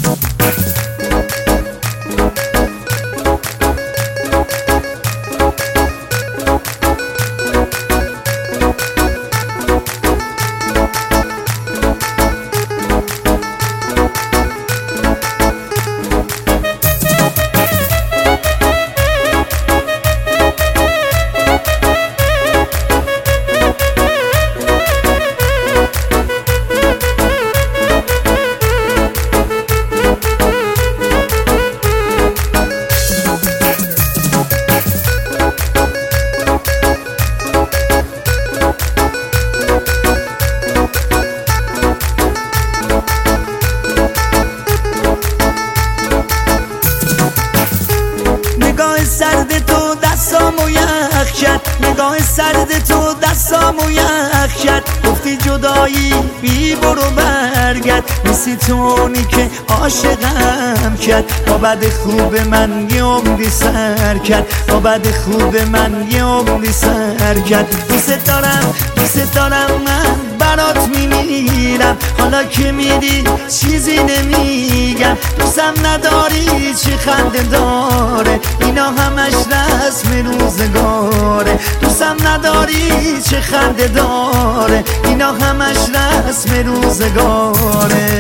نگاه سرد تو دستامو یخ کرد، نگاه سرد تو دستامو یخ کرد. گفتی جدایی بی برو برگرد، مثل تونی که عاشقم کرد. با بد خوب من یه عمری سر کرد، با بد خوب من یه عمری سر کرد. دوست دارم من برات میمیرم، حالا که میری چیزی نمیگم. دوستم نداری چی خنده داره، اینا همش رسم روزگاره. دوستم نداری چه خنده داره، اینا همش رسم روزگاره.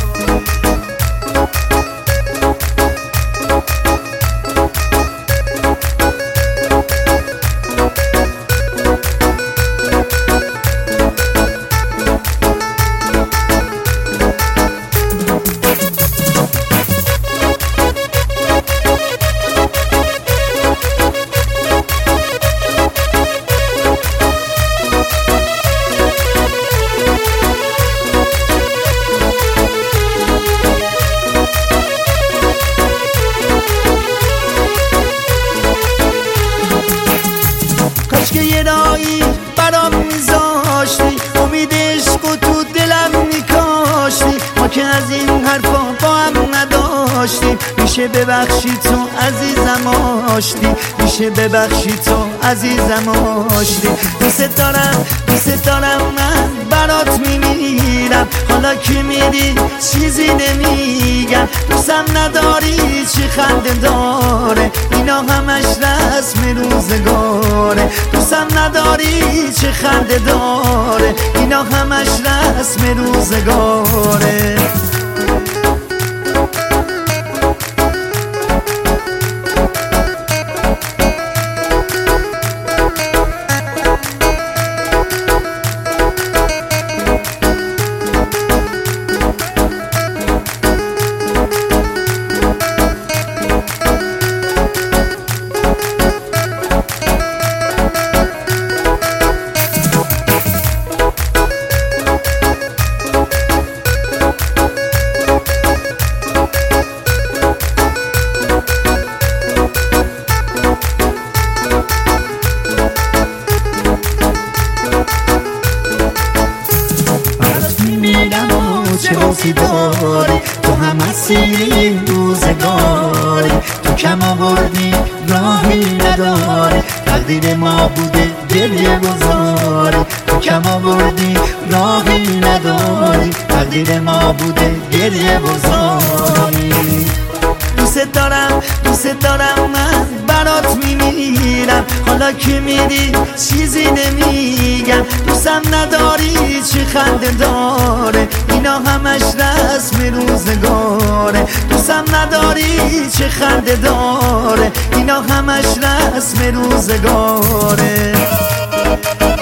کاش که یه راهی برام میذاشتی، امید عشق و تو دلم میکاشتی. ما که از این حرفا با هم نداشتیم، میشه ببخشی تو عزیزم آشتی، میشه ببخشی تو عزیزم آشتی. دوست دارم من برات میمیرم، حالا که میری چیزی نمیگم. دوستم نداری چی خنده داره، اینا همش رسم روزگاره. دوستم نداری چه خنده داره، اینا همش رسم روزگاره. چه بازی داری تو، هم اسیر روزگاری. تو کم آوردی راهی نداری، تقدیر ما بوده گریه گذاری. تو کم آوردی راهی نداری، تقدیر ما بوده گریه گذاری. دوست دارم من برات میمیرم، حالا که میری چیزی نمیگم. دوستم نداری چی خنده داره، اینا همش رسم روزگاره. دوستم نداری چه خنده داره، اینا همش رسم روزگاره.